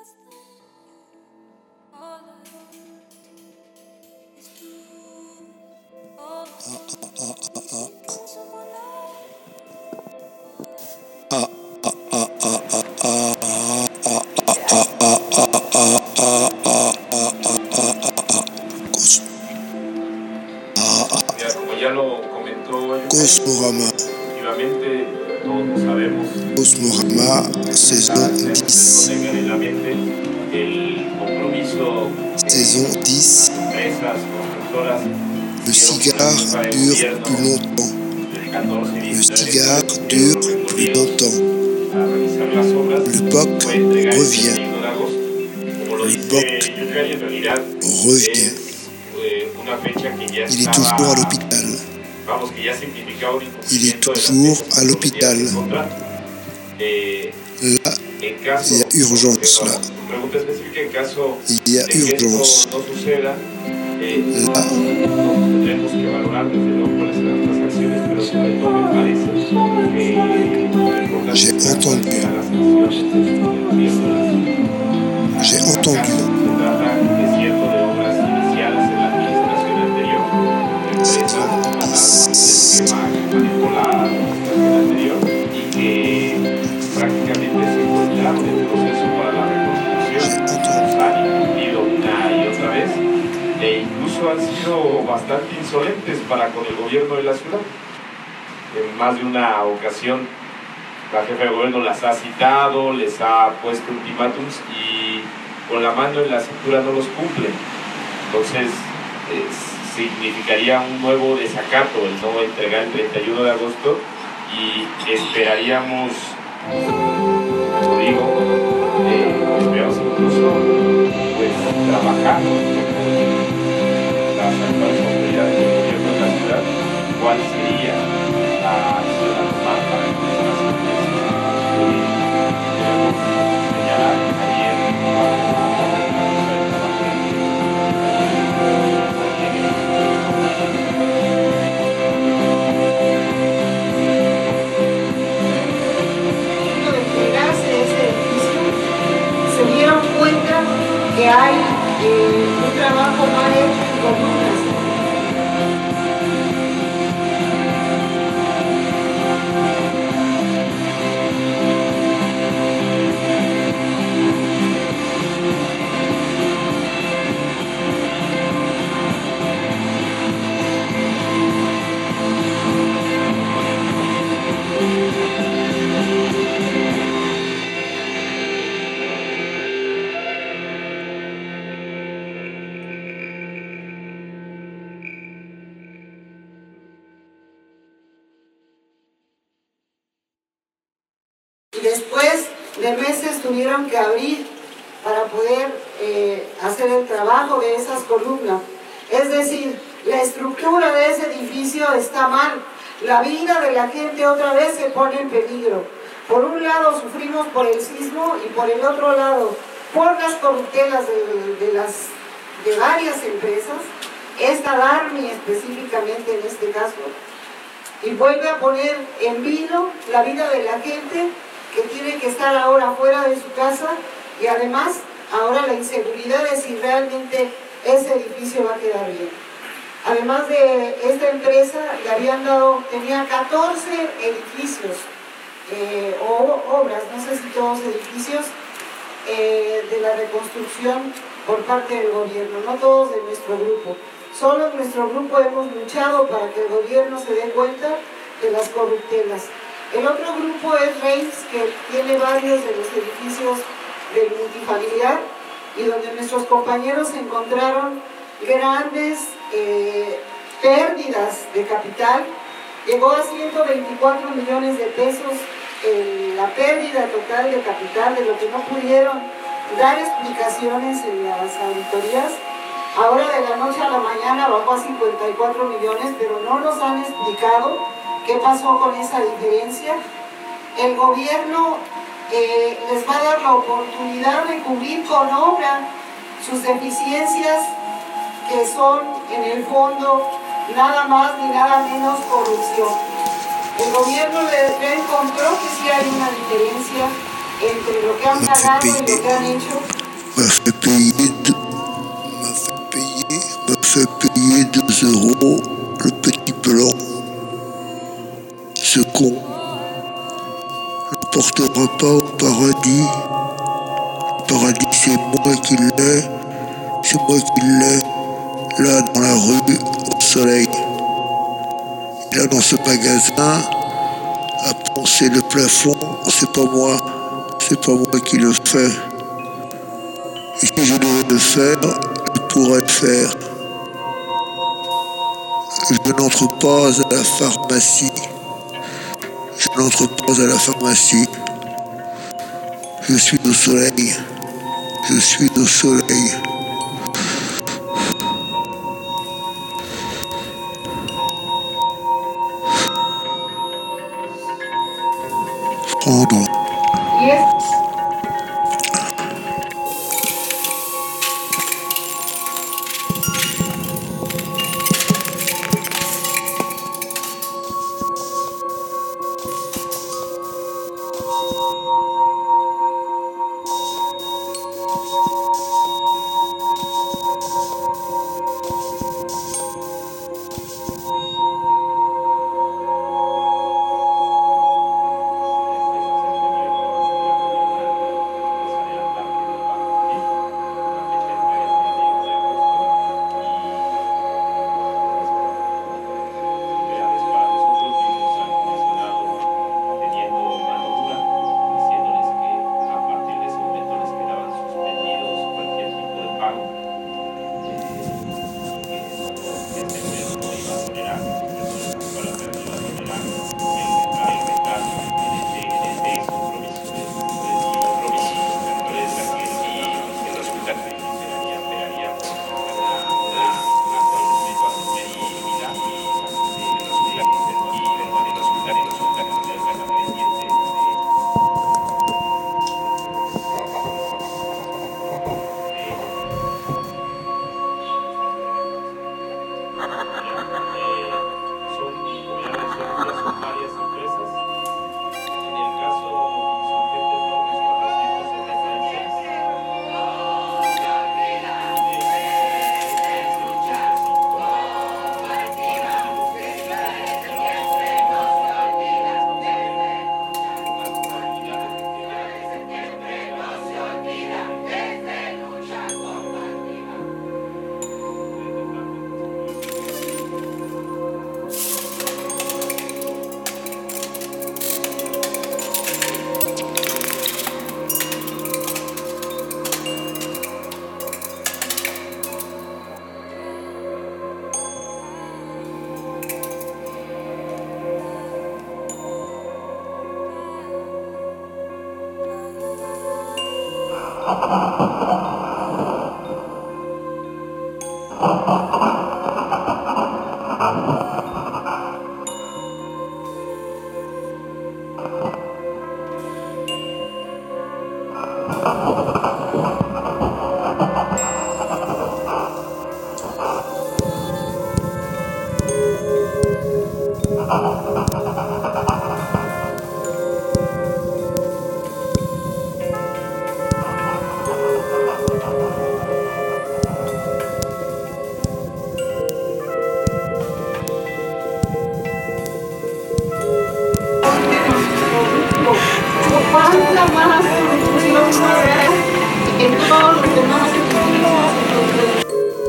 Como ya lo comentó Cosmorama, efectivamente todos sabemos, Cosmorama, saison 10. tengan en la mente el compromiso Saison 10, empresas constructoras. le cigare dure plus longtemps. Le cigare dure plus longtemps. Le POC revient. Le POC revient. Il est toujours à l'hôpital. Il est toujours à l'hôpital. Là, il y a urgence, là. Il y a urgence. Là, j'ai entendu. J'ai entendu. Han sido bastante insolentes para con el gobierno de la ciudad. En más de una ocasión la jefa de gobierno las ha citado, les ha puesto ultimátums y con la mano en la cintura no los cumplen. Entonces significaría un nuevo desacato el no entregar el 31 de agosto y esperaríamos, como digo, esperamos incluso pues trabajar las actuales autoridades del gobierno de la ciudad, cuál sería la acción a tomar para empezar a hacer esto. Debemos señalar que ayer de entregarse ese edificio, se dieron cuenta que hay un trabajo mal hecho en columnas. Y después de meses tuvieron que abrir para poder hacer el trabajo de esas columnas. Es decir, la estructura de ese edificio está mal. La vida de la gente otra vez se pone en peligro. Por un lado sufrimos por el sismo y por el otro lado por las corruptelas de varias empresas, esta Darmi específicamente en este caso, y vuelve a poner en vilo la vida de la gente que tiene que estar ahora fuera de su casa y además ahora la inseguridad de si realmente ese edificio va a quedar bien. Además de esta empresa, tenía 14 edificios o obras, no sé si todos edificios, de la reconstrucción por parte del gobierno, no todos de nuestro grupo. Solo en nuestro grupo hemos luchado para que el gobierno se dé cuenta de las corruptelas. El otro grupo es Reis, que tiene varios de los edificios del multifamiliar y donde nuestros compañeros encontraron grandes pérdidas de capital. Llegó a 124 millones de pesos la pérdida total de capital, de lo que no pudieron dar explicaciones en las auditorías. Ahora de la noche a la mañana bajó a 54 millones, pero no nos han explicado qué pasó con esa diferencia. El gobierno les va a dar la oportunidad de cubrir con obra sus deficiencias, que son en el fondo nada más ni nada menos corrupción. El gobierno ya encontró que sí hay una diferencia entre lo que han pagado y lo que han hecho. M'a fait payer 2 € le petit blanc. Ce con ne portera pas au paradis. Le paradis, c'est moi qui l'ai. C'est moi qui l'ai. Là, dans la rue, au soleil. Et là, dans ce magasin, à poncer le plafond, c'est pas moi. C'est pas moi qui le fais. Et si je devais le faire, je pourrais le faire. Je n'entre pas à la pharmacie. Je n'entre pas à la pharmacie. Je suis au soleil. Je suis au soleil. Prendre. Yes. ¿Cuánta más solución va a haber en todos los demás sentidos?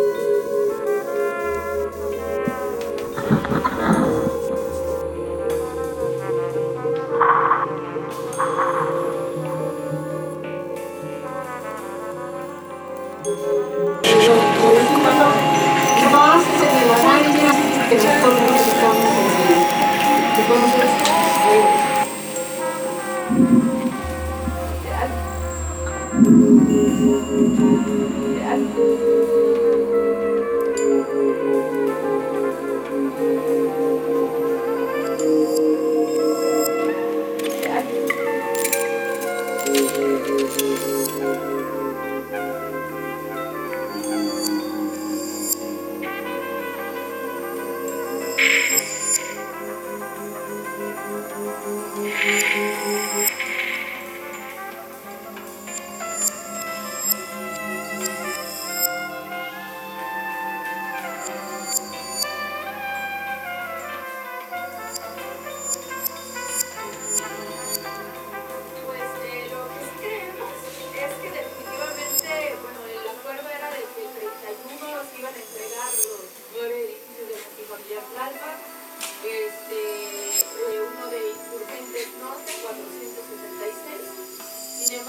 Más en el análisis que nosotros estamos haciendo. Entonces,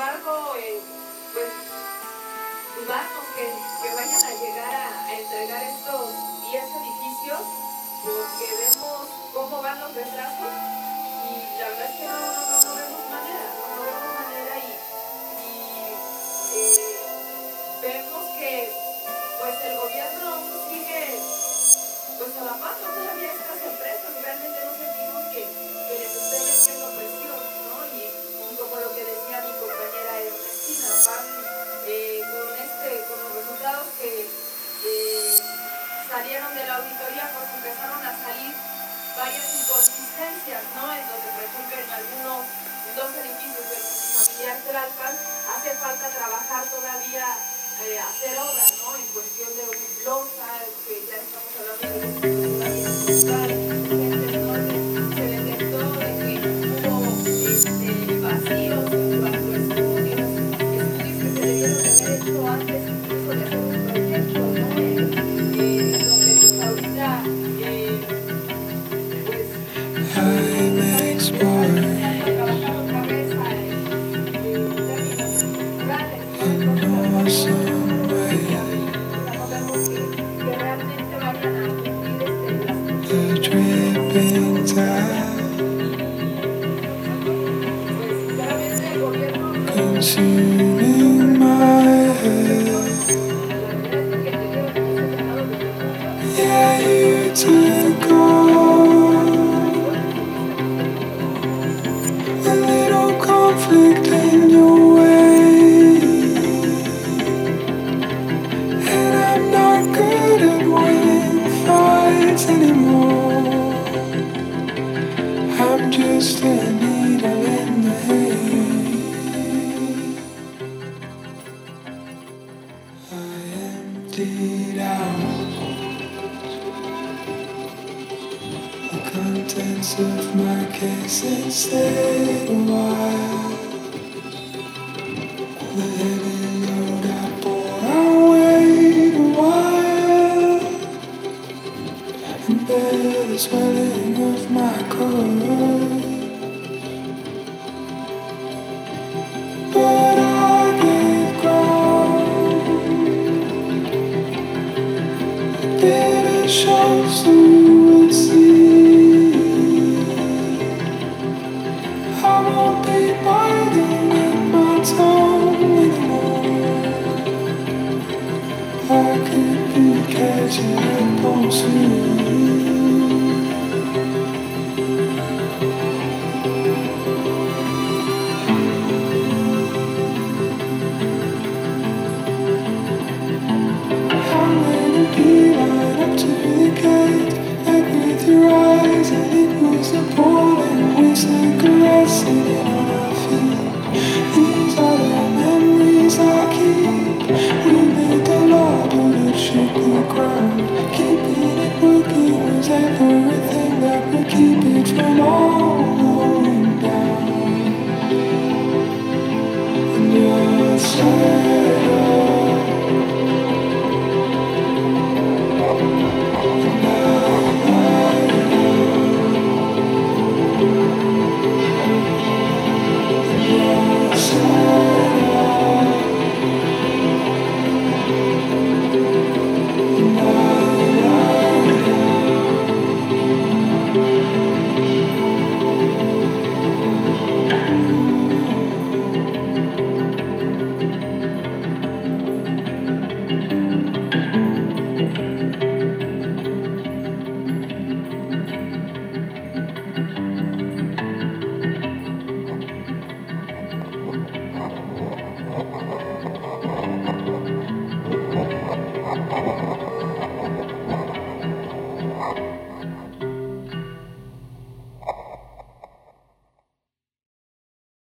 embargo, pues dudamos que vayan a llegar a entregar estos 10 edificios, porque vemos cómo van los retrasos y la verdad es que no vemos manera, vemos que pues el gobierno aún sigue pues alabando todavía a estas empresas. Realmente no sentimos que les esté metiendo presión, ¿no? Y como lo que decía mi compañera Ernestina, van con los resultados que salieron de la auditoría, pues empezaron a salir varias inconsistencias, ¿no? En donde, por ejemplo, en algunos dos edificios del familiar Tlalpan hace falta trabajar todavía, hacer obra, ¿no? En cuestión de losa, que ya estamos hablando de estructural, se detectó de que hubo vacíos en cuanto a estudios que se debieron de haber hecho antes incluso de hacer un proyecto, ¿no? Donde pues ahorita consuming my head. Yeah, you took a little conflict in your way, and I'm not good at winning fights anymore. I'm just a needle in the hay. Emptied out the contents of my case and stayed a while. The heavy load I bore, I weighed a while, and bear the swelling of my core. But I gave ground. Bitter shows you would see. I won't be biting at my tongue anymore. I could be catching up on soon.